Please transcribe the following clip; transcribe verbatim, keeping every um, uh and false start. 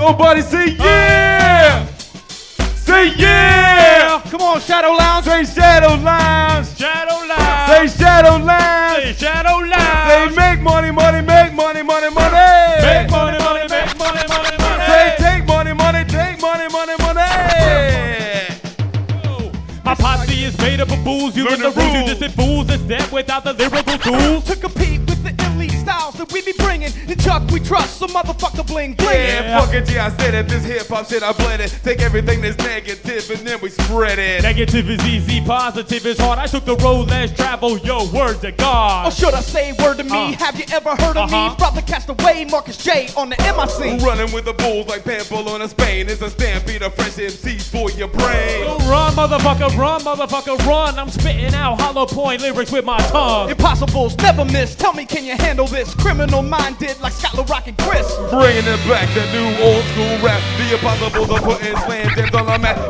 Everybody say yeah! Say yeah! Come on, Shadow Lounge. Say Shadow Lounge. Shadow Lounge. Say Shadow Lounge. Say Shadow Say Lounge. make money, money, make money, money, money. Make money, money, make money, money, money. Say take money, money, take money, money, money. My posse is made up of fools. You Learn and the the rules. You rules. just said fools that step without the lyrical tools. To compete with the elite styles that we be bringing. The Chuck we trust, so motherfucker bling bling. Yeah, fuck it, yeah, I said it. This hip hop shit, I blend it. Take everything that's negative and then we spread it. Negative is easy, positive is hard. I took the road less traveled, yo, word to God. Or should I say word to me? Uh. Have you ever heard of Uh-huh. me? Brother Castaway, Marcus J on the M I C. Running with the bulls like Pitbull on a Spain. It's a stampede of fresh M Cs for your brain. So run, motherfucker, run, motherfucker, run. I'm spitting out hollow point lyrics with my tongue. Impossibles never miss. Tell me, can you handle this? Criminal minded like Scott Rock and Chris. Bringing it back, the new old school rap. The impossibles are putting slam jams on the map.